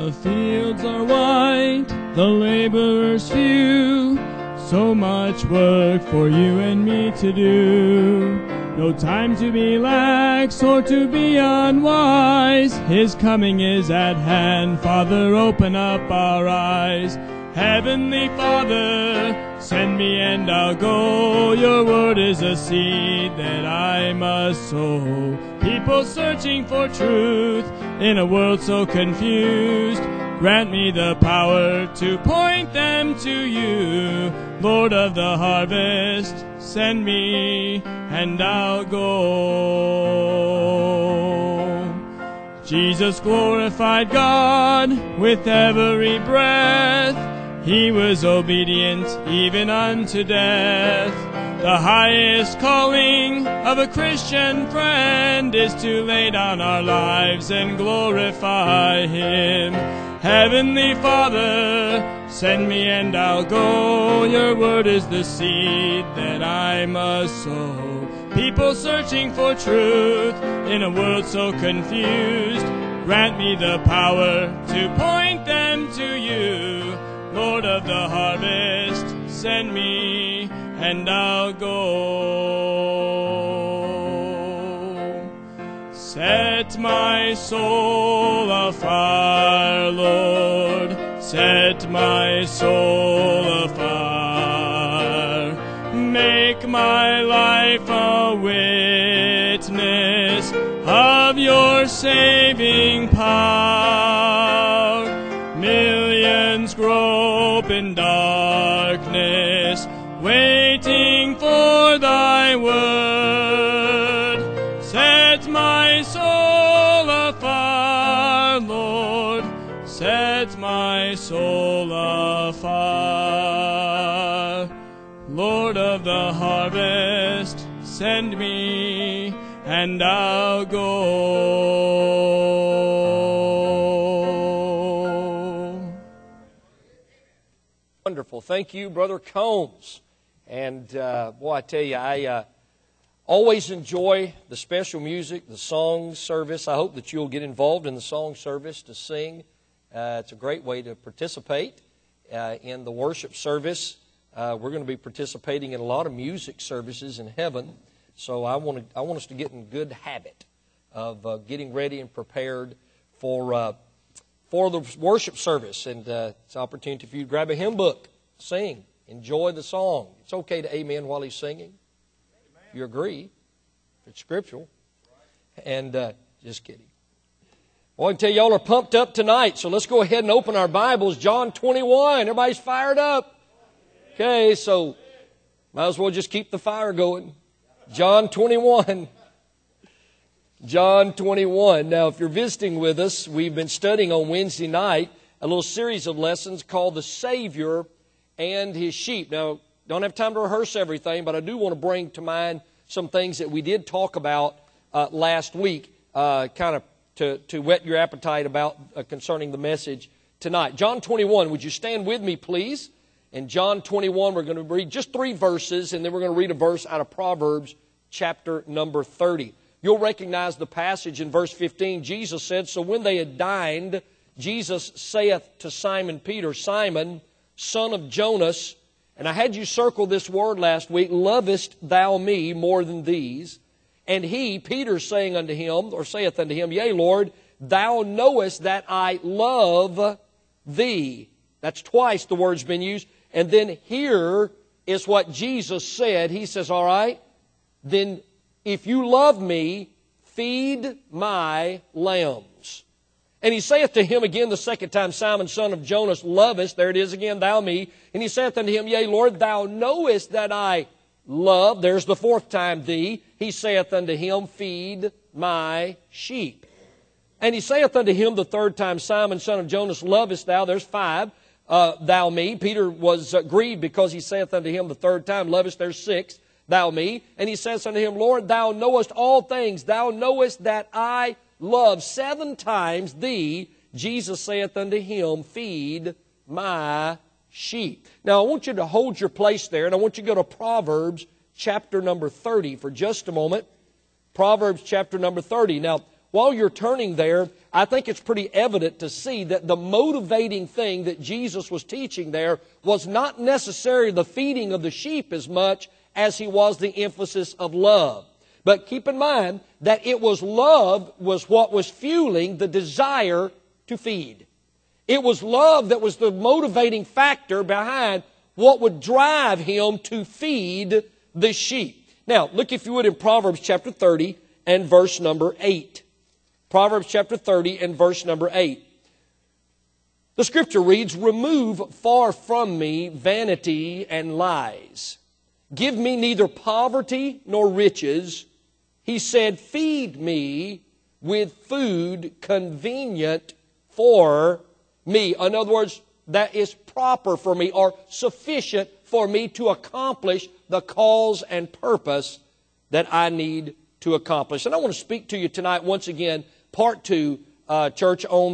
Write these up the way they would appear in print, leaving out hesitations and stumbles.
The fields are white, the laborers few, so much work for you and me to do. No time to be lax or to be unwise. His coming is at hand. Father, open up our eyes. Heavenly Father, send me and I'll go. Your word is a seed that I must sow. People searching for truth in a world so confused. Grant me the power to point them to you. Lord of the harvest, send me and I'll go. Jesus glorified God with every breath. He was obedient even unto death. The highest calling of a Christian friend is to lay down our lives and glorify Him. Heavenly Father, send me and I'll go. Your word is the seed that I must sow. People searching for truth in a world so confused. Grant me the power to point them to you. Lord of the harvest, send me and I'll go. Set my soul afire, Lord, set my soul afire. Make my life a witness of your saving power. Millions grope in darkness, waiting for thy word. Set my soul afire, Lord, set my soul afire. Lord of the harvest, send me and I'll go. Wonderful. Thank you, Brother Combs. And boy, I tell you, I always enjoy the special music, the song service. I hope that you'll get involved in the song service to sing. It's a great way to participate in the worship service. We're going to be participating in a lot of music services in heaven. So I want us to get in good habit of getting ready and prepared for the worship service. And it's an opportunity for you to grab a hymn book, sing, enjoy the song. It's okay to amen while he's singing. If you agree, if it's scriptural. And just kidding. Well, I can tell you, y'all are pumped up tonight, so let's go ahead and open our Bibles. John 21. Everybody's fired up. Okay, so might as well just keep the fire going. John 21. John 21. Now, if you're visiting with us, we've been studying on Wednesday night a little series of lessons called The Savior and His Sheep. Now, don't have time to rehearse everything, but I do want to bring to mind some things that we did talk about last week, kind of to whet your appetite about concerning the message tonight. John 21, would you stand with me, please? In John 21, we're going to read just 3 verses, and then we're going to read a verse out of Proverbs chapter number 30. You'll recognize the passage in verse 15. Jesus said, "So when they had dined, Jesus saith to Simon Peter, Simon, son of Jonas," and I had you circle this word last week, "lovest thou me more than these?" And he, Peter, saying unto him, or saith unto him, "Yea, Lord, thou knowest that I love thee." That's twice the word's been used. And then here is what Jesus said. He says, all right, then if you love me, feed my lambs. And he saith to him again the second time, "Simon, son of Jonas, lovest," there it is again, "thou me?" And he saith unto him, "Yea, Lord, thou knowest that I love," there's the fourth time, "thee." He saith unto him, "Feed my sheep." And he saith unto him the third time, "Simon, son of Jonas, lovest thou," there's 5, "thou me?" Peter was grieved because he saith unto him the third time, "Lovest," there's 6, "thou me?" And he says unto him, "Lord, thou knowest all things. Thou knowest that I love." 7 times, "thee." Jesus saith unto him, "Feed my sheep." Now, I want you to hold your place there, and I want you to go to Proverbs chapter number 30 for just a moment. Proverbs chapter number 30. Now, while you're turning there, I think it's pretty evident to see that the motivating thing that Jesus was teaching there was not necessarily the feeding of the sheep as much as he was the emphasis of love. But keep in mind that it was love was what was fueling the desire to feed. It was love that was the motivating factor behind what would drive him to feed the sheep. Now, look if you would in Proverbs chapter 30 and verse number 8. Proverbs chapter 30 and verse number 8. The scripture reads, "Remove far from me vanity and lies. Give me neither poverty nor riches." He said, "Feed me with food convenient for me." In other words, that is proper for me or sufficient for me to accomplish the cause and purpose that I need to accomplish. And I want to speak to you tonight once again, part 2, church, on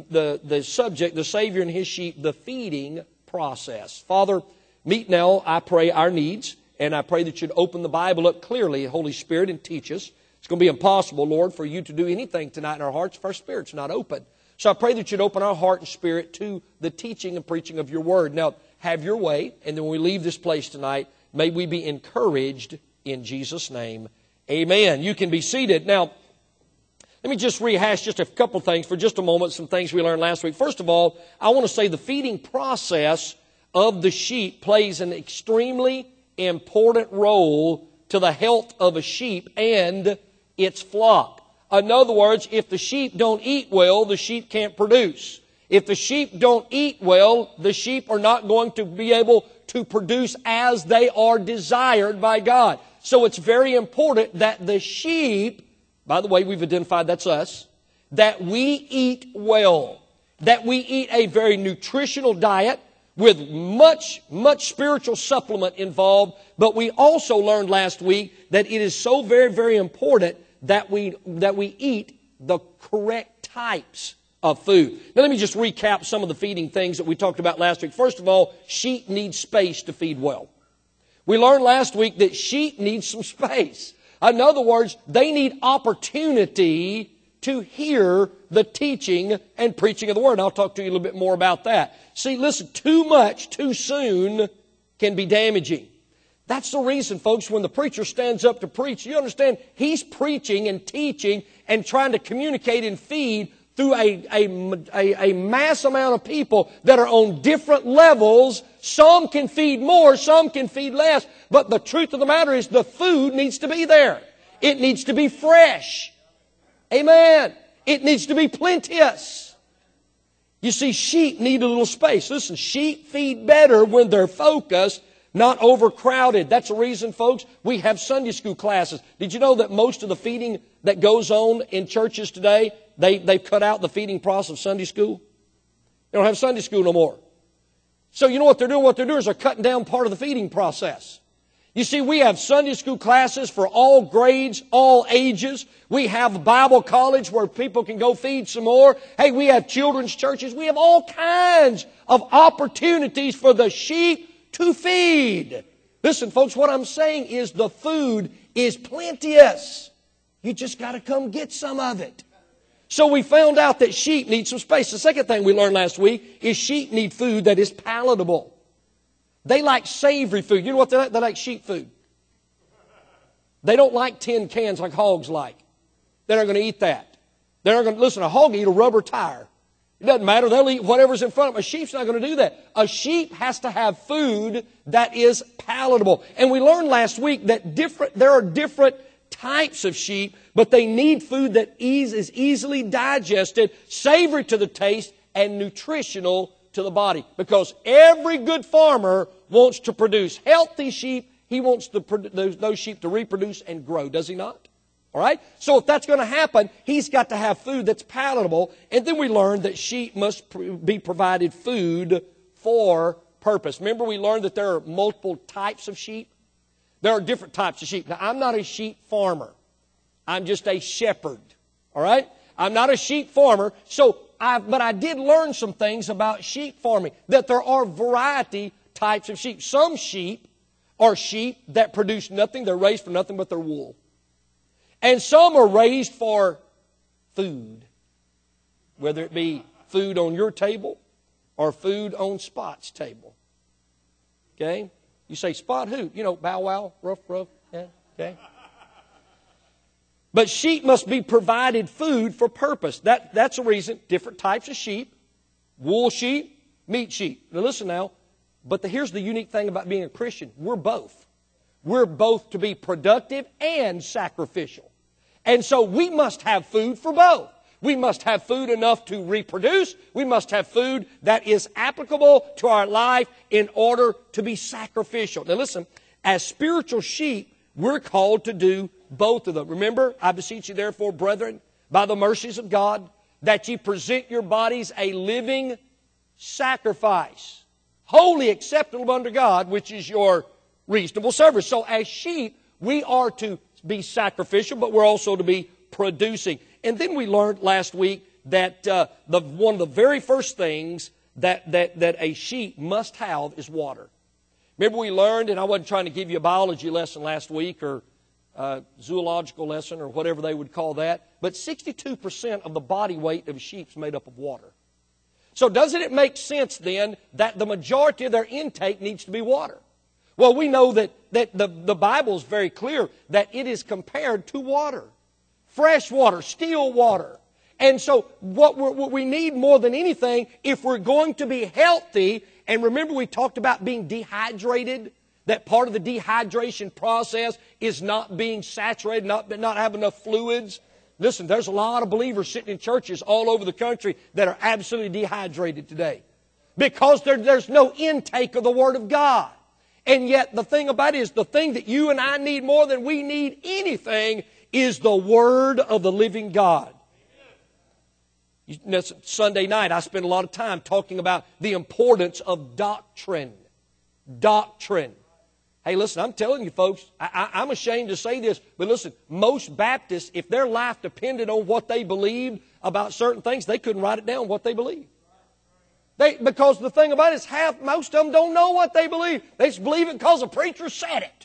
the subject, the Savior and His sheep, the feeding process. Father, meet now, I pray, our needs, and I pray that you'd open the Bible up clearly, Holy Spirit, and teach us. It's going to be impossible, Lord, for you to do anything tonight in our hearts if our spirit's not open. So I pray that you'd open our heart and spirit to the teaching and preaching of your word. Now, have your way, and then when we leave this place tonight, may we be encouraged in Jesus' name. Amen. You can be seated. Now, let me just rehash just a couple things for just a moment, some things we learned last week. First of all, I want to say the feeding process of the sheep plays an extremely important role to the health of a sheep and its flock. In other words, if the sheep don't eat well, the sheep can't produce. If the sheep don't eat well, the sheep are not going to be able to produce as they are desired by God. So it's very important that the sheep, by the way, we've identified that's us, that we eat well, that we eat a very nutritional diet with much spiritual supplement involved. But we also learned last week that it is so very, very important that we eat the correct types of food. Now let me just recap some of the feeding things that we talked about last week. First of all, sheep need space to feed well. We learned last week that sheep need some space. In other words, they need opportunity to hear the teaching and preaching of the Word. And I'll talk to you a little bit more about that. See, listen, too much too soon can be damaging. That's the reason, folks, when the preacher stands up to preach, you understand, he's preaching and teaching and trying to communicate and feed through a mass amount of people that are on different levels. Some can feed more, some can feed less. But the truth of the matter is the food needs to be there. It needs to be fresh. Amen. It needs to be plenteous. You see, sheep need a little space. Listen, sheep feed better when they're focused, not overcrowded. That's the reason, folks, we have Sunday school classes. Did you know that most of the feeding that goes on in churches today, they've cut out the feeding process of Sunday school? They don't have Sunday school no more. So you know what they're doing? What they're doing is they're cutting down part of the feeding process. You see, we have Sunday school classes for all grades, all ages. We have Bible college where people can go feed some more. Hey, we have children's churches. We have all kinds of opportunities for the sheep to feed. Listen, folks, what I'm saying is the food is plenteous. You just got to come get some of it. So we found out that sheep need some space. The second thing we learned last week is sheep need food that is palatable. They like savory food. You know what they like? They like sheep food. They don't like tin cans like hogs like. They're not going to eat that. They're not going to, listen, a hog will eat a rubber tire. It doesn't matter. They'll eat whatever's in front of them. A sheep's not going to do that. A sheep has to have food that is palatable. And we learned last week that there are different types of sheep, but they need food that is easily digested, savory to the taste, and nutritional to the body. Because every good farmer wants to produce healthy sheep. He wants those sheep to reproduce and grow, does he not? All right? So if that's going to happen, he's got to have food that's palatable. And then we learned that sheep must be provided food for purpose. Remember we learned that there are multiple types of sheep? There are different types of sheep. Now, I'm not a sheep farmer. I'm just a shepherd. All right? I'm not a sheep farmer. But I did learn some things about sheep farming, that there are variety types of sheep. Some sheep are sheep that produce nothing. They're raised for nothing but their wool. And some are raised for food, whether it be food on your table or food on Spot's table. Okay? You say, Spot who? You know, Bow Wow, Ruff, yeah, okay? But sheep must be provided food for purpose. That's a reason. Different types of sheep. Wool sheep, meat sheep. Now listen now. But here's the unique thing about being a Christian. We're both. We're both to be productive and sacrificial. And so we must have food for both. We must have food enough to reproduce. We must have food that is applicable to our life in order to be sacrificial. Now listen, as spiritual sheep, we're called to do both of them. Remember, I beseech you therefore, brethren, by the mercies of God, that ye present your bodies a living sacrifice, wholly acceptable unto God, which is your reasonable service. So as sheep, we are to be sacrificial, but we're also to be producing. And then we learned last week that one of the very first things that a sheep must have is water. Remember we learned, and I wasn't trying to give you a biology lesson last week or a zoological lesson or whatever they would call that, but 62% of the body weight of a sheep is made up of water. So doesn't it make sense then that the majority of their intake needs to be water? Well, we know that the Bible is very clear that it is compared to water. Fresh water, still water. And so what we need more than anything, if we're going to be healthy, and remember we talked about being dehydrated, that part of the dehydration process is not being saturated, not having enough fluids. Listen, there's a lot of believers sitting in churches all over the country that are absolutely dehydrated today because there's no intake of the Word of God. And yet the thing about it is the thing that you and I need more than we need anything is the Word of the living God. Sunday night, I spent a lot of time talking about the importance of doctrine. Doctrine. Hey, listen, I'm telling you folks, I'm ashamed to say this, but listen, most Baptists, if their life depended on what they believed about certain things, they couldn't write it down what they believed. Because the thing about it is most of them don't know what they believe. They just believe it because a preacher said it.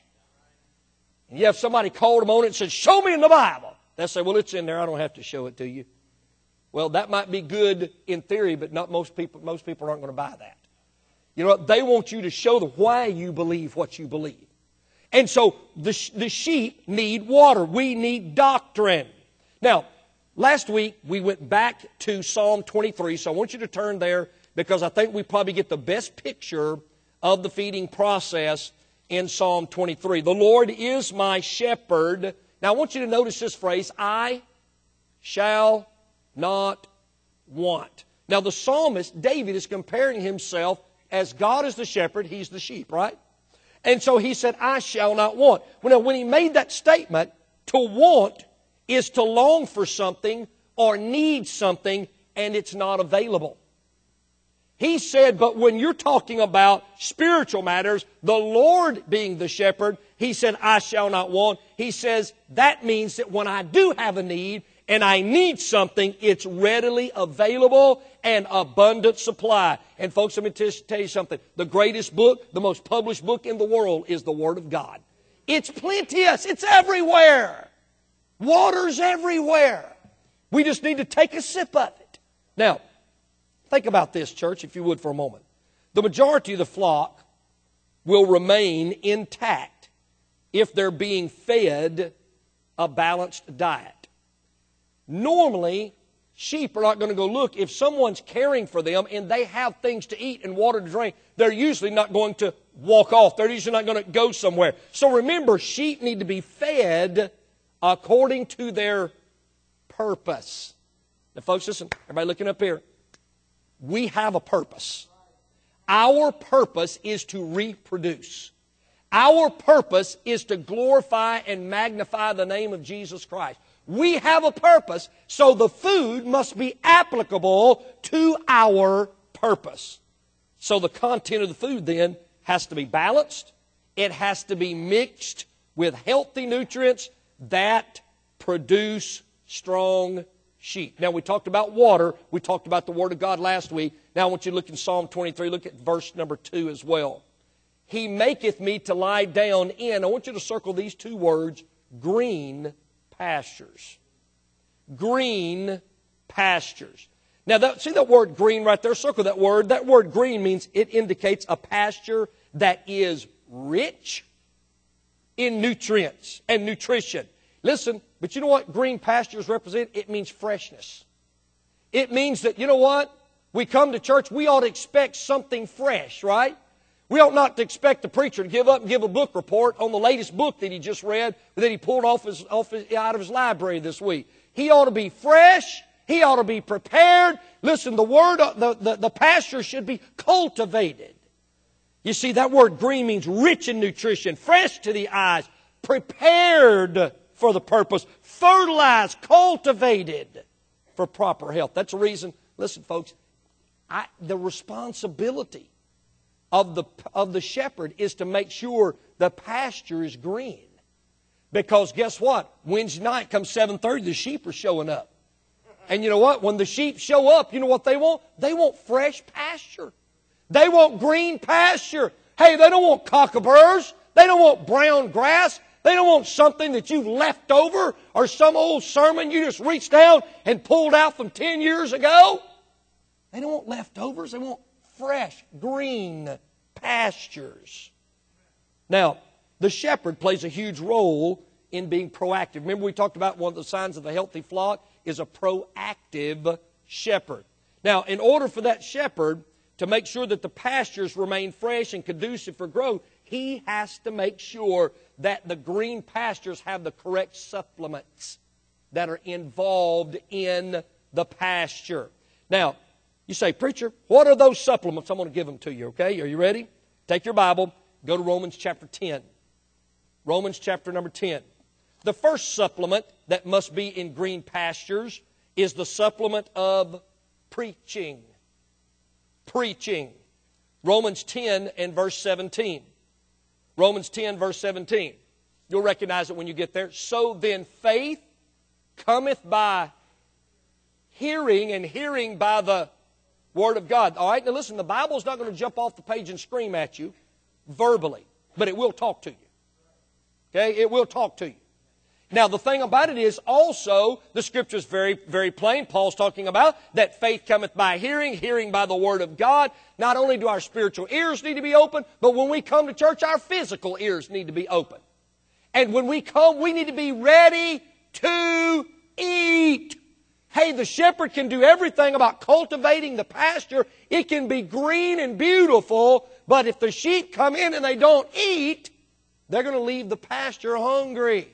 And you have somebody called them on it and said, show me in the Bible. They'll say, well, it's in there. I don't have to show it to you. Well, that might be good in theory, but not most people aren't going to buy that. You know what? They want you to show them why you believe what you believe. And so the sheep need water. We need doctrine. Now, last week we went back to Psalm 23, so I want you to turn there because I think we probably get the best picture of the feeding process in Psalm 23. The Lord is my shepherd. Now, I want you to notice this phrase, I shall not want. Now, the psalmist, David, is comparing himself as God is the shepherd, he's the sheep, right? And so he said, I shall not want. Well, now, when he made that statement, to want is to long for something or need something and it's not available. He said, but when you're talking about spiritual matters, the Lord being the shepherd, he said, I shall not want. He says, that means that when I do have a need and I need something, it's readily available and abundant supply. And folks, let me tell you something. The greatest book, the most published book in the world is the Word of God. It's plenteous. It's everywhere. Water's everywhere. We just need to take a sip of it. Now, think about this, church, if you would, for a moment. The majority of the flock will remain intact if they're being fed a balanced diet. Normally, sheep are not going to go look. If someone's caring for them and they have things to eat and water to drink, they're usually not going to walk off. They're usually not going to go somewhere. So remember, sheep need to be fed according to their purpose. Now, folks, listen. Everybody looking up here. We have a purpose. Our purpose is to reproduce. Our purpose is to glorify and magnify the name of Jesus Christ. We have a purpose, so the food must be applicable to our purpose. So the content of the food then has to be balanced. It has to be mixed with healthy nutrients that produce strong sheep. Now, we talked about water. We talked about the Word of God last week. Now, I want you to look in Psalm 23. Look at verse number 2 as well. He maketh me to lie down in, I want you to circle these two words, green pastures. green pastures. Now, see that word green right there? Circle that word. That word green means it indicates a pasture that is rich in nutrients and nutrition. Listen, but you know what green pastures represent? It means freshness. It means that, you know what? We come to church, we ought to expect something fresh, right? We ought not to expect the preacher to give up and give a book report on the latest book that he just read, that he pulled out of his library this week. He ought to be fresh. He ought to be prepared. Listen, the pasture should be cultivated. You see, that word green means rich in nutrition, fresh to the eyes, prepared for the purpose, fertilized, cultivated for proper health. That's the reason, listen folks, the responsibility of the shepherd is to make sure the pasture is green. Because guess what? Wednesday night comes 7:30, the sheep are showing up. And you know what? When the sheep show up, you know what they want? They want fresh pasture. They want green pasture. Hey, they don't want cockleburs. They don't want brown grass. They don't want something that you've left over or some old sermon you just reached down and pulled out from 10 years ago. They don't want leftovers. They want fresh, green pastures. Now, the shepherd plays a huge role in being proactive. Remember we talked about one of the signs of a healthy flock is a proactive shepherd. Now, in order for that shepherd to make sure that the pastures remain fresh and conducive for growth, he has to make sure that the green pastures have the correct supplements that are involved in the pasture. Now, you say, preacher, what are those supplements? I'm going to give them to you, okay? Are you ready? Take your Bible, go to Romans chapter 10. Romans chapter number 10. The first supplement that must be in green pastures is the supplement of preaching. Preaching. Romans 10 and verse 17. Romans 10 verse 17. You'll recognize it when you get there. So then faith cometh by hearing, and hearing by the Word of God. All right, now listen, the Bible's not going to jump off the page and scream at you verbally, but it will talk to you. Okay, it will talk to you. Now, the thing about it is also, the Scripture is very, very plain. Paul's talking about that faith cometh by hearing, hearing by the Word of God. Not only do our spiritual ears need to be open, but when we come to church, our physical ears need to be open. And when we come, we need to be ready to eat. Hey, the shepherd can do everything about cultivating the pasture. It can be green and beautiful, but if the sheep come in and they don't eat, they're going to leave the pasture hungry.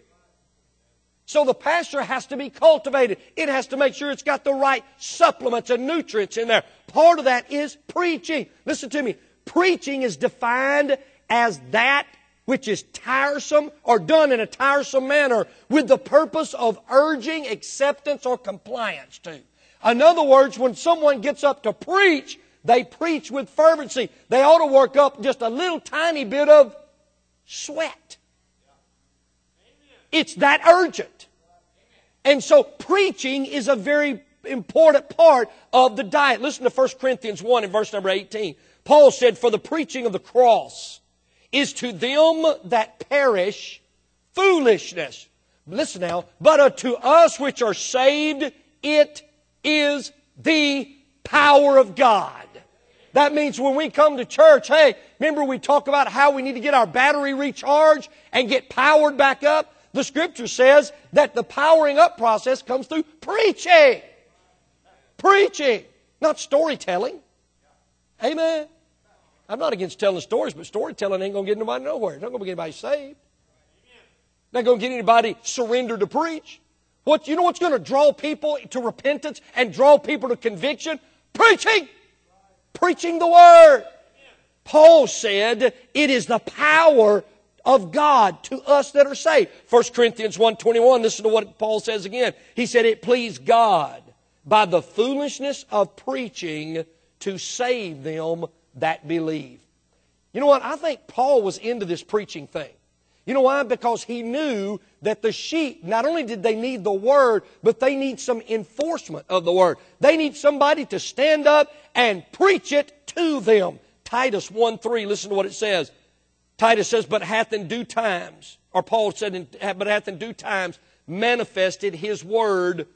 So the pasture has to be cultivated. It has to make sure it's got the right supplements and nutrients in there. Part of that is preaching. Listen to me. Preaching is defined as that which is tiresome or done in a tiresome manner with the purpose of urging acceptance or compliance to. In other words, when someone gets up to preach, they preach with fervency. They ought to work up just a little tiny bit of sweat. It's that urgent. And so preaching is a very important part of the diet. Listen to 1 Corinthians 1 and verse number 18. Paul said, for the preaching of the cross is to them that perish foolishness. Listen now. But unto us which are saved, it is the power of God. That means when we come to church, hey, remember we talk about how we need to get our battery recharged and get powered back up? The Scripture says that the powering up process comes through preaching. Preaching, not storytelling. Amen. I'm not against telling stories, but storytelling ain't going to get nobody nowhere. It's not going to get anybody saved. Not going to get anybody surrendered to preach. You know what's going to draw people to repentance and draw people to conviction? Preaching. Preaching the Word. Paul said it is the power of God to us that are saved. 1 Corinthians 1:21, listen to what Paul says again. He said, it pleased God by the foolishness of preaching to save them that believe. You know what? I think Paul was into this preaching thing. You know why? Because he knew that the sheep, not only did they need the Word, but they need some enforcement of the Word. They need somebody to stand up and preach it to them. Titus 1:3, listen to what it says. Titus says, but hath in due times, or Paul said, but hath in due times manifested His Word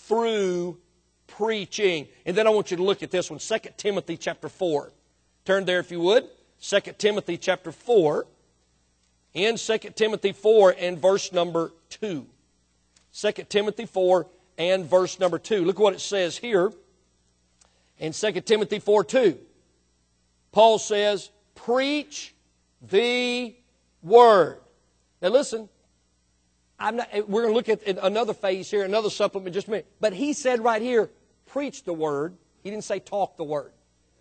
through preaching. And then I want you to look at this one, 2 Timothy chapter 4. Turn there if you would. 2 Timothy chapter 4. In 2 Timothy 4 and verse number 2. 2 Timothy 4 and verse number 2. Look what it says here in 2 Timothy 4:2. Paul says, preach the word. Now listen, we're going to look at another phase here, another supplement in just a minute. But he said right here, preach the word. He didn't say talk the word.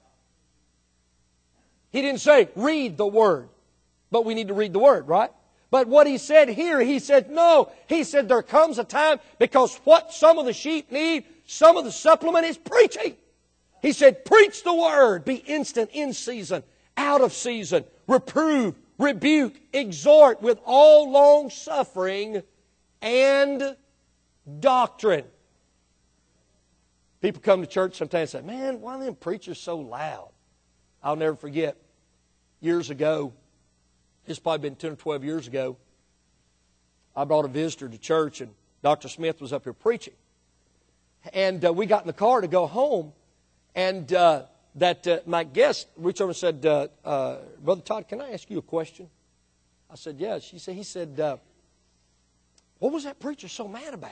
He didn't say read the word. But we need to read the word, right? But what he said here, he said no. He said there comes a time because what some of the sheep need, some of the supplement is preaching. He said preach the word. Be instant, in season, out of season. Reprove, rebuke, exhort with all long suffering and doctrine. People come to church sometimes and say, man, why are them preachers so loud? I'll never forget, years ago, it's probably been 10 or 12 years ago, I brought a visitor to church and Dr. Smith was up here preaching. And we got in the car to go home and my guest reached over and said, Brother Todd, can I ask you a question? I said, yes. He said, what was that preacher so mad about?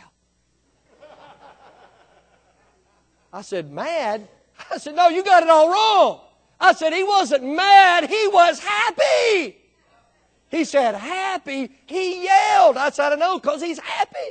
I said, mad? I said, no, you got it all wrong. I said, he wasn't mad, he was happy. He said, happy? He yelled. I said, I know, because he's happy.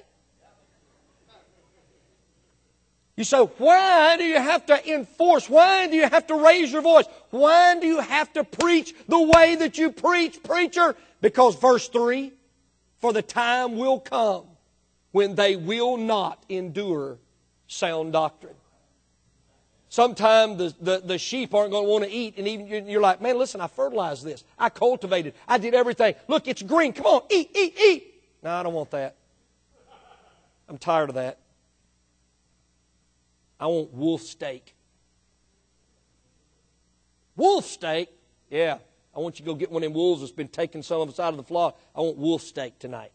You say, why do you have to enforce? Why do you have to raise your voice? Why do you have to preach the way that you preach, preacher? Because verse 3, for the time will come when they will not endure sound doctrine. Sometimes the sheep aren't going to want to eat, and even you're like, man, listen, I fertilized this. I cultivated. I did everything. Look, it's green. Come on, eat, eat, eat. No, I don't want that. I'm tired of that. I want wolf steak. Wolf steak? Yeah. I want you to go get one of them wolves that's been taking some of us out of the flock. I want wolf steak tonight.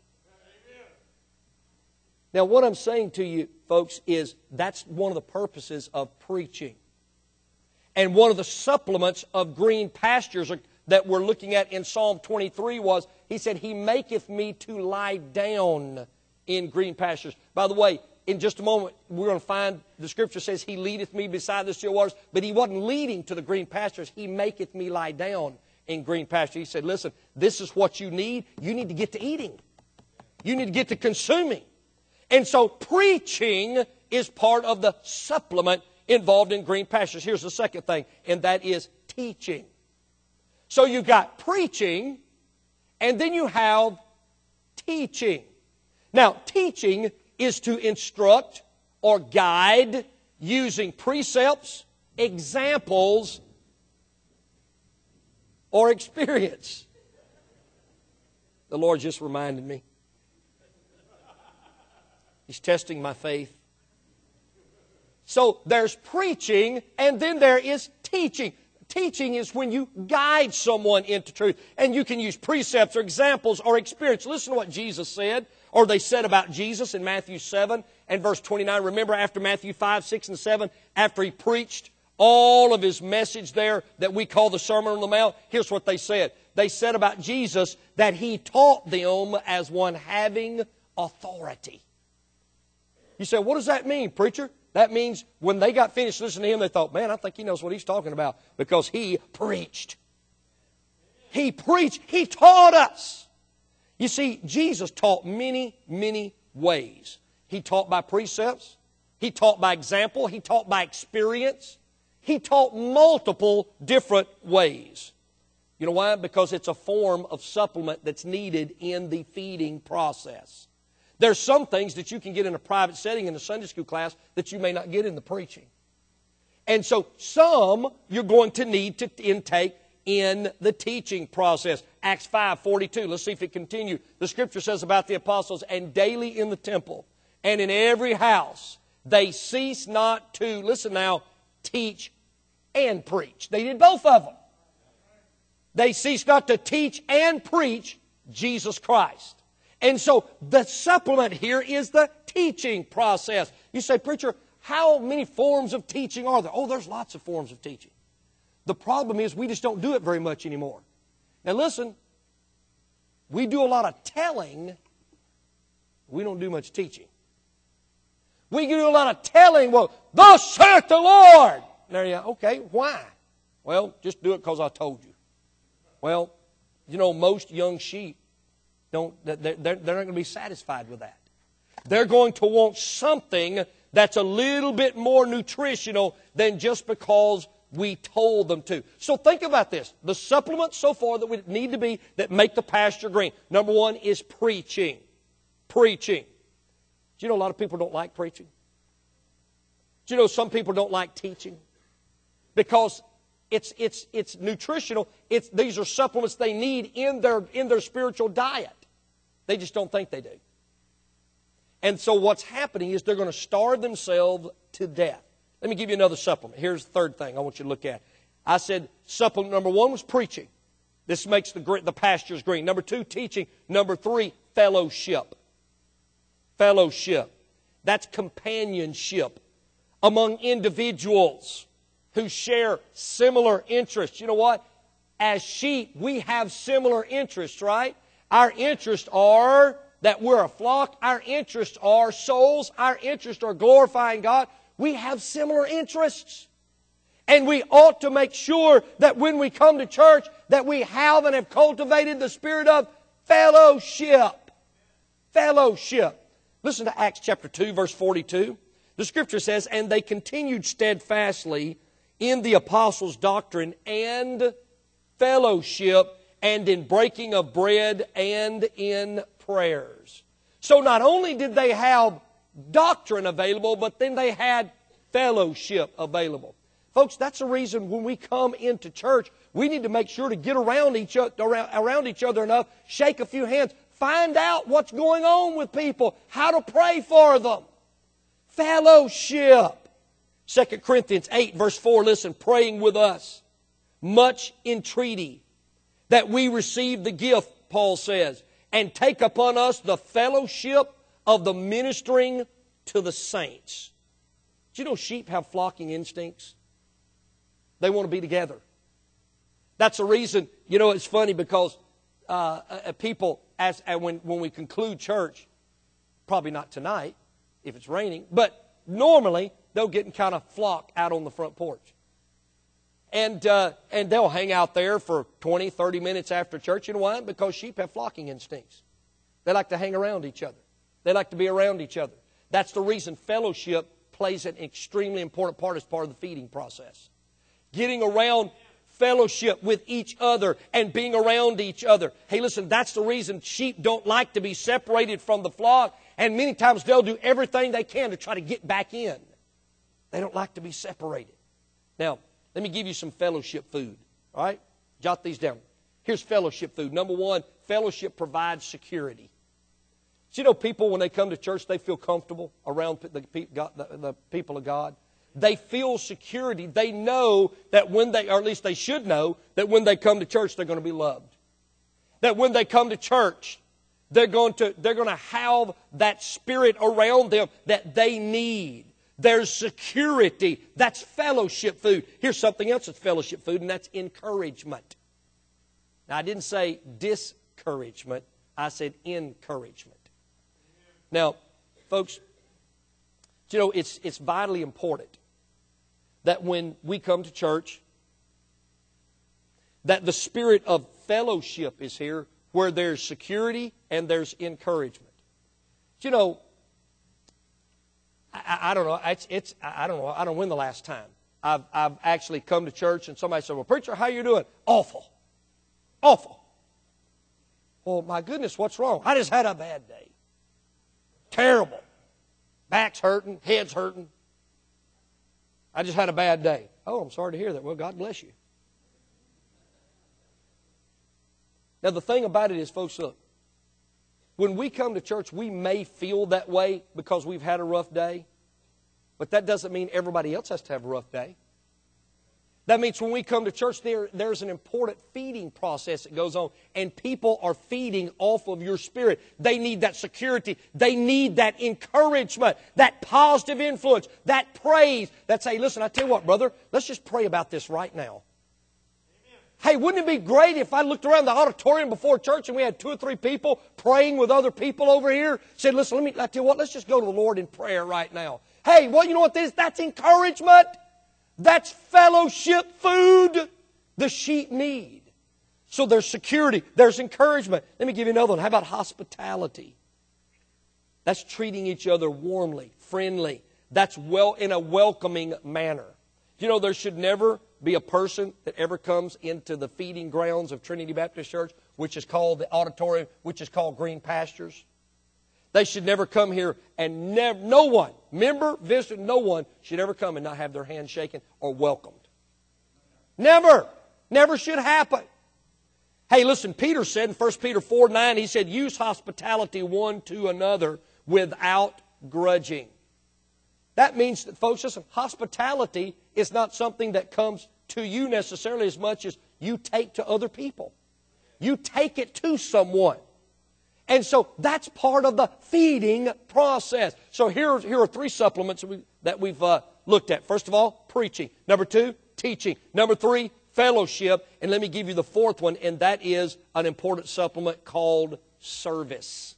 Now, what I'm saying to you, folks, is that's one of the purposes of preaching. And one of the supplements of green pastures that we're looking at in Psalm 23 was, he said, He maketh me to lie down in green pastures. By the way, in just a moment, we're going to find the Scripture says, He leadeth me beside the still waters. But He wasn't leading to the green pastures. He maketh me lie down in green pastures. He said, listen, this is what you need. You need to get to eating. You need to get to consuming. And so preaching is part of the supplement involved in green pastures. Here's the second thing, and that is teaching. So you've got preaching, and then you have teaching. Now, teaching is to instruct or guide using precepts, examples, or experience. The Lord just reminded me. He's testing my faith. So there's preaching, and then there is teaching. Teaching is when you guide someone into truth. And you can use precepts or examples or experience. Listen to what Jesus said, or they said about Jesus in Matthew 7 and verse 29. Remember after Matthew 5, 6, and 7, after He preached all of His message there that we call the Sermon on the Mount, here's what they said. They said about Jesus that He taught them as one having authority. You say, what does that mean, preacher? That means when they got finished listening to Him, they thought, man, I think He knows what He's talking about, because He preached. He preached. He taught us. You see, Jesus taught many, many ways. He taught by precepts. He taught by example. He taught by experience. He taught multiple different ways. You know why? Because it's a form of supplement that's needed in the feeding process. There's some things that you can get in a private setting in a Sunday school class that you may not get in the preaching. And so some you're going to need to intake in the teaching process. Acts 5:42. Let's see if it continues. The Scripture says about the apostles, and daily in the temple and in every house they cease not to, listen now, teach and preach. They did both of them. They cease not to teach and preach Jesus Christ. And so the supplement here is the teaching process. You say, preacher, how many forms of teaching are there? Oh, there's lots of forms of teaching. The problem is we just don't do it very much anymore. Now listen, we do a lot of telling. We don't do much teaching. We do a lot of telling. Well, thus saith the Lord. There you are. Okay, why? Well, just do it because I told you. Well, you know, most young sheep they're not going to be satisfied with that. They're going to want something that's a little bit more nutritional than just because we told them to. So think about this. The supplements so far that we need to be that make the pasture green. Number one is preaching. Preaching. Do you know a lot of people don't like preaching? Do you know some people don't like teaching? Because it's nutritional. These are supplements they need in their spiritual diet. They just don't think they do. And so what's happening is they're going to starve themselves to death. Let me give you another supplement. Here's the third thing I want you to look at. I said supplement number one was preaching. This makes the pastures green. Number two, teaching. Number three, fellowship. Fellowship. That's companionship among individuals who share similar interests. You know what? As sheep, we have similar interests, right? Our interests are that we're a flock. Our interests are souls. Our interests are glorifying God. We have similar interests. And we ought to make sure that when we come to church that we have and have cultivated the spirit of fellowship. Fellowship. Listen to Acts chapter 2, verse 42. The Scripture says, and they continued steadfastly in the apostles' doctrine and fellowship and in breaking of bread and in prayers. So not only did they have doctrine available, but then they had fellowship available. Folks, that's the reason when we come into church, we need to make sure to get around each other enough, shake a few hands, find out what's going on with people, how to pray for them. Fellowship. 2 Corinthians 8, verse 4, listen, praying with us, much entreaty, that we receive the gift, Paul says, and take upon us the fellowship of the ministering to the saints. Do you know sheep have flocking instincts? They want to be together. That's the reason, you know, it's funny because people, when we conclude church, probably not tonight if it's raining, but normally they'll get and kind of flock out on the front porch. And they'll hang out there for 20, 30 minutes after church. You know why? Because sheep have flocking instincts. They like to hang around each other. They like to be around each other. That's the reason fellowship plays an extremely important part as part of the feeding process. Getting around fellowship with each other and being around each other. Hey, listen, that's the reason sheep don't like to be separated from the flock. And many times they'll do everything they can to try to get back in. They don't like to be separated. Now, let me give you some fellowship food. All right? Jot these down. Here's fellowship food. Number one, fellowship provides security. Do you know people, when they come to church, they feel comfortable around the people of God? They feel security. They know that when they, or at least they should know, that when they come to church, they're going to be loved. That when they come to church, they're going to have that spirit around them that they need. There's security. That's fellowship food. Here's something else that's fellowship food, and that's encouragement. Now, I didn't say discouragement. I said encouragement. Now, folks, you know, it's vitally important that when we come to church, that the spirit of fellowship is here, where there's security and there's encouragement. You know, I don't know. I don't know. I don't know when the last time I've actually come to church and somebody said, "Well, preacher, how you doing?" Awful. Awful. Well, my goodness, what's wrong? I just had a bad day. Terrible. Back's hurting, head's hurting. I just had a bad day. Oh, I'm sorry to hear that. Well, God bless you. Now, the thing about it is, folks, look, when we come to church, we may feel that way because we've had a rough day, but that doesn't mean everybody else has to have a rough day. That means when we come to church, there's an important feeding process that goes on. And people are feeding off of your spirit. They need that security. They need that encouragement, that positive influence, that praise. That say, listen, I tell you what, brother, let's just pray about this right now. Hey, wouldn't it be great if I looked around the auditorium before church and we had 2 or 3 people praying with other people over here? Said, listen, I tell you what, let's just go to the Lord in prayer right now. Hey, well, you know what this is? That's encouragement. That's fellowship food the sheep need. So there's security, there's encouragement. Let me give you another one. How about hospitality? That's treating each other warmly, friendly. That's in a welcoming manner. You know, there should never be a person that ever comes into the feeding grounds of Trinity Baptist Church, which is called the auditorium, which is called Green Pastures. They should never come here and no one, member, visitor, no one should ever come and not have their hand shaken or welcomed. Never. Never should happen. Hey, listen, Peter said in 1 Peter 4:9, he said, use hospitality one to another without grudging. That means that, folks, listen, hospitality is not something that comes to you necessarily as much as you take to other people. You take it to someone. And so that's part of the feeding process. So here are 3 supplements that we've looked at. First of all, preaching. Number 2, teaching. Number 3, fellowship. And let me give you the 4th one, and that is an important supplement called service.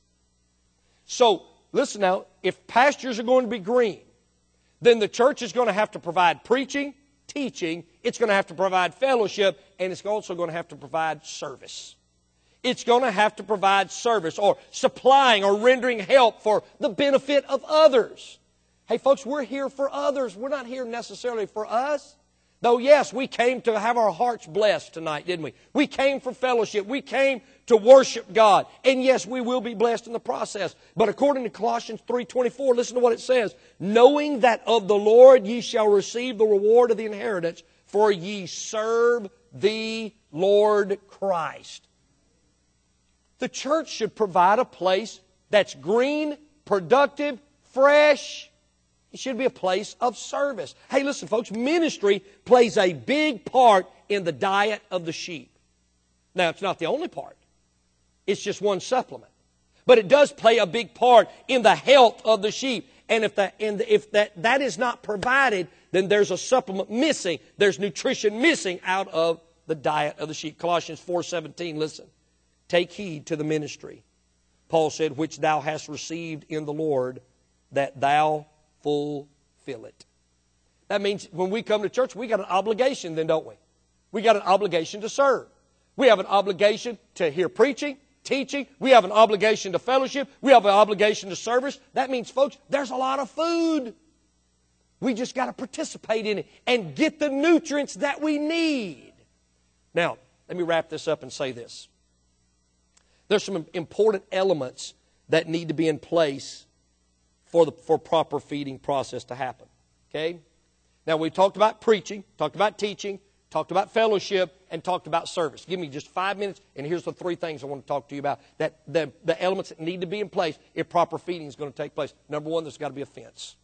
So listen now, if pastures are going to be green, then the church is going to have to provide preaching, teaching, it's going to have to provide fellowship, and it's also going to have to provide service. It's going to have to provide service or supplying or rendering help for the benefit of others. Hey, folks, we're here for others. We're not here necessarily for us. Though, yes, we came to have our hearts blessed tonight, didn't we? We came for fellowship. We came to worship God. And, yes, we will be blessed in the process. But according to Colossians 3:24, listen to what it says. Knowing that of the Lord ye shall receive the reward of the inheritance, for ye serve the Lord Christ. The church should provide a place that's green, productive, fresh. It should be a place of service. Hey, listen, folks, ministry plays a big part in the diet of the sheep. Now, it's not the only part. It's just one supplement. But it does play a big part in the health of the sheep. And if that is not provided, then there's a supplement missing. There's nutrition missing out of the diet of the sheep. Colossians 4:17, listen. Take heed to the ministry, Paul said, which thou hast received in the Lord, that thou fulfill it. That means when we come to church, we got an obligation then, don't we? We got an obligation to serve. We have an obligation to hear preaching, teaching. We have an obligation to fellowship. We have an obligation to service. That means, folks, there's a lot of food. We just got to participate in it and get the nutrients that we need. Now, let me wrap this up and say this. There's some important elements that need to be in place for proper feeding process to happen. Okay? Now, we talked about preaching, talked about teaching, talked about fellowship, and talked about service. Give me just 5 minutes, and here's the 3 things I want to talk to you about. That the elements that need to be in place if proper feeding is going to take place. Number 1, there's got to be a fence.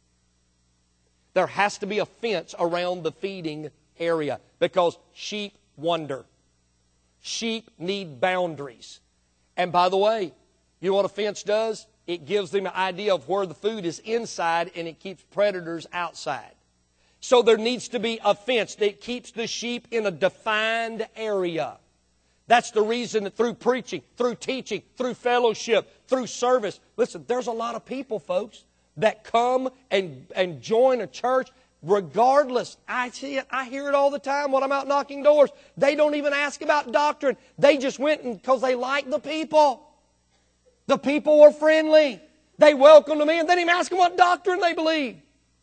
There has to be a fence around the feeding area because sheep wander. Sheep need boundaries. And by the way, you know what a fence does? It gives them an idea of where the food is inside and it keeps predators outside. So there needs to be a fence that keeps the sheep in a defined area. That's the reason that through preaching, through teaching, through fellowship, through service. Listen, there's a lot of people, folks, that come and join a church regardless. I see it. I hear it all the time when I'm out knocking doors. They don't even ask about doctrine. They just went because they like the people. The people were friendly. They welcomed them in. They didn't even ask them what doctrine they believed.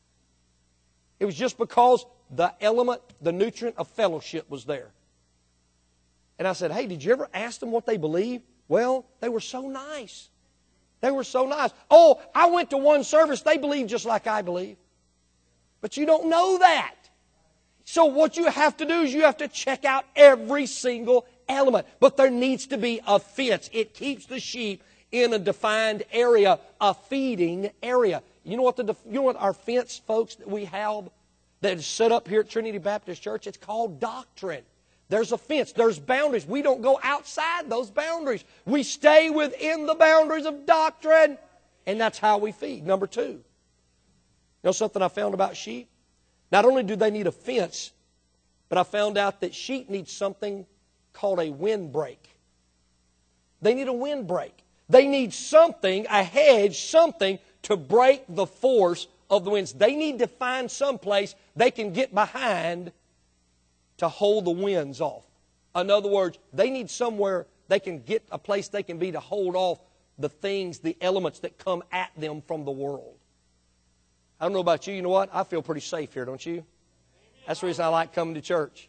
It was just because the element, the nutrient of fellowship was there. And I said, hey, did you ever ask them what they believe? Well, they were so nice. They were so nice. Oh, I went to one service. They believe just like I believe. But you don't know that. So what you have to do is you have to check out every single element. But there needs to be a fence. It keeps the sheep in a defined area, a feeding area. You know what our fence, folks, that we have? that is set up here at Trinity Baptist Church. It's called doctrine. There's a fence. There's boundaries. We don't go outside those boundaries. We stay within the boundaries of doctrine. And that's how we feed. Number two. You know something I found about sheep? Not only do they need a fence, but I found out that sheep need something called a windbreak. They need a windbreak. They need something, a hedge, something to break the force of the winds. They need to find some place they can get behind to hold the winds off. In other words, they need somewhere they can get a place they can be to hold off the things, the elements that come at them from the world. I don't know about you, you know what? I feel pretty safe here, don't you? That's the reason I like coming to church.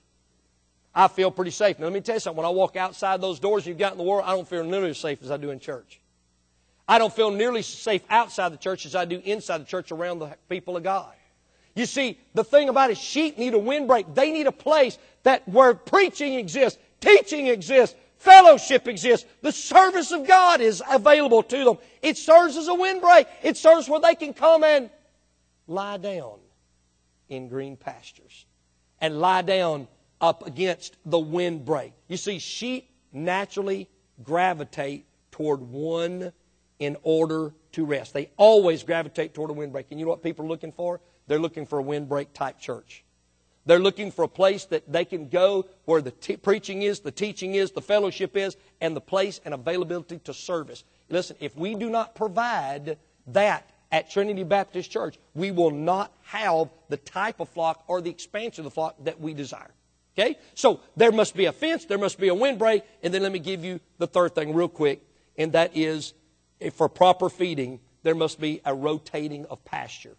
I feel pretty safe. Now, let me tell you something. When I walk outside those doors you've got in the world, I don't feel nearly as safe as I do in church. I don't feel nearly as safe outside the church as I do inside the church around the people of God. You see, the thing about it, sheep need a windbreak. They need a place where preaching exists, teaching exists, fellowship exists. The service of God is available to them. It serves as a windbreak. It serves where they can come and lie down in green pastures and lie down up against the windbreak. You see, sheep naturally gravitate toward one in order to rest. They always gravitate toward a windbreak. And you know what people are looking for? They're looking for a windbreak type church. They're looking for a place that they can go where the preaching is, the teaching is, the fellowship is, and the place and availability to service. Listen, if we do not provide that at Trinity Baptist Church, we will not have the type of flock or the expansion of the flock that we desire. Okay? So there must be a fence, there must be a windbreak, and then let me give you the third thing real quick, and that is, for proper feeding, there must be a rotating of pasture.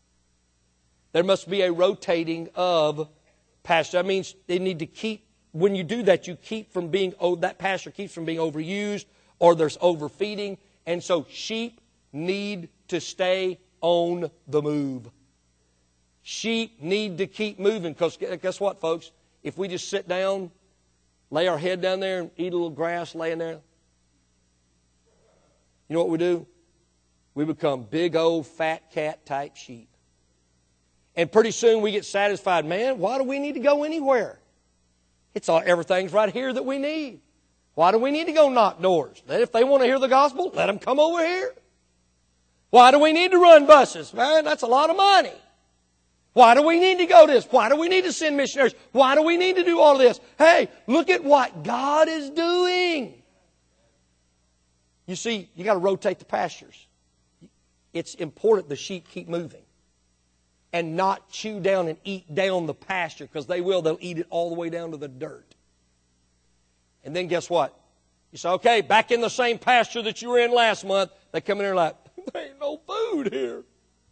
There must be a rotating of pasture. That means they need to keep, when you do that, you keep from being, that pasture keeps from being overused or there's overfeeding. And so sheep need to stay on the move. Sheep need to keep moving because guess what, folks? If we just sit down, lay our head down there and eat a little grass laying there, you know what we do? We become big old fat cat type sheep. And pretty soon we get satisfied. Man, why do we need to go anywhere? Everything's right here that we need. Why do we need to go knock doors? If they want to hear the gospel, let them come over here. Why do we need to run buses? Man, that's a lot of money. Why do we need to go this? Why do we need to send missionaries? Why do we need to do all this? Hey, look at what God is doing. You see, you got to rotate the pastures. It's important the sheep keep moving and not chew down and eat down the pasture, because they will. They'll eat it all the way down to the dirt. And then guess what? You say, okay, back in the same pasture that you were in last month. They come in there like, there ain't no food here.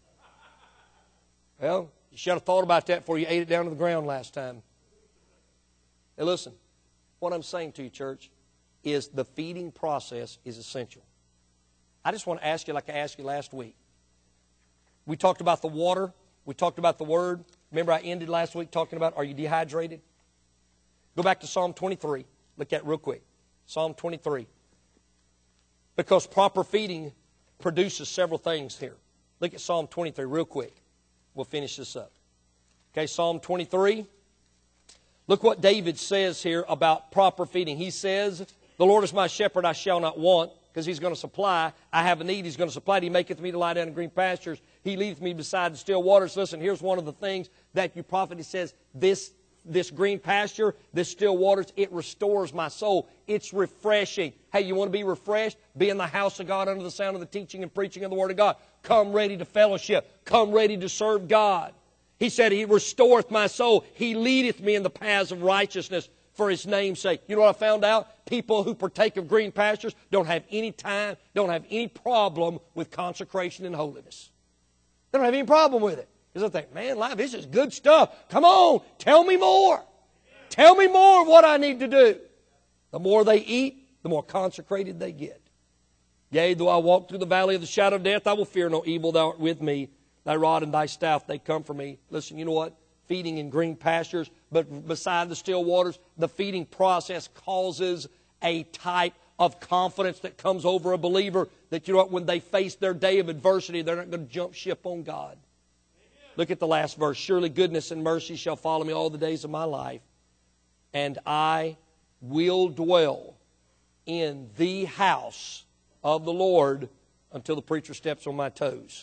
Well, you should have thought about that before you ate it down to the ground last time. Now listen, what I'm saying to you, church, is the feeding process is essential. I just want to ask you like I asked you last week. We talked about the water. We talked about the Word. Remember I ended last week talking about, are you dehydrated? Go back to Psalm 23. Look at it real quick. Psalm 23. Because proper feeding produces several things here. Look at Psalm 23 real quick. We'll finish this up. Okay, Psalm 23. Look what David says here about proper feeding. He says, the Lord is my shepherd, I shall not want, because He's going to supply. I have a need, He's going to supply it. He maketh me to lie down in green pastures. He leadeth me beside the still waters. Listen, here's one of the things that you prophet. He says, this green pasture, this still waters, it restores my soul. It's refreshing. Hey, you want to be refreshed? Be in the house of God under the sound of the teaching and preaching of the Word of God. Come ready to fellowship. Come ready to serve God. He said, He restoreth my soul. He leadeth me in the paths of righteousness for His name's sake. You know what I found out? People who partake of green pastures don't have any time, don't have any problem with consecration and holiness. They don't have any problem with it. Because they think, man, life, this is good stuff. Come on, tell me more. Tell me more of what I need to do. The more they eat, the more consecrated they get. Yea, though I walk through the valley of the shadow of death, I will fear no evil. Thou art with me. Thy rod and thy staff, they comfort me. Listen, you know what? Feeding in green pastures, but beside the still waters, the feeding process causes a type of confidence that comes over a believer that, you know what, when they face their day of adversity, they're not going to jump ship on God. Look at the last verse. Surely goodness and mercy shall follow me all the days of my life, and I will dwell in the house of the Lord until the preacher steps on my toes.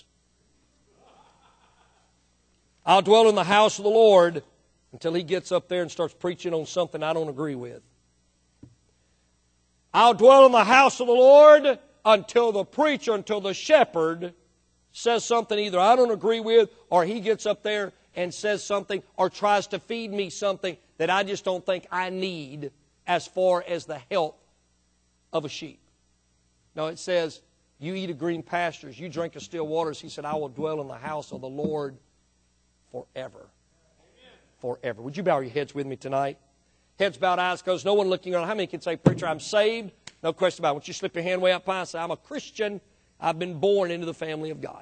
I'll dwell in the house of the Lord until he gets up there and starts preaching on something I don't agree with. I'll dwell in the house of the Lord until the preacher, until the shepherd says something either I don't agree with, or he gets up there and says something or tries to feed me something that I just don't think I need as far as the health of a sheep. No, it says, you eat of green pastures, you drink of still waters. He said, I will dwell in the house of the Lord forever. Forever. Would you bow your heads with me tonight? Heads bowed, eyes closed, no one looking around. How many can say, preacher, I'm saved? No question about it. Won't you slip your hand way up high and say, I'm a Christian. I've been born into the family of God.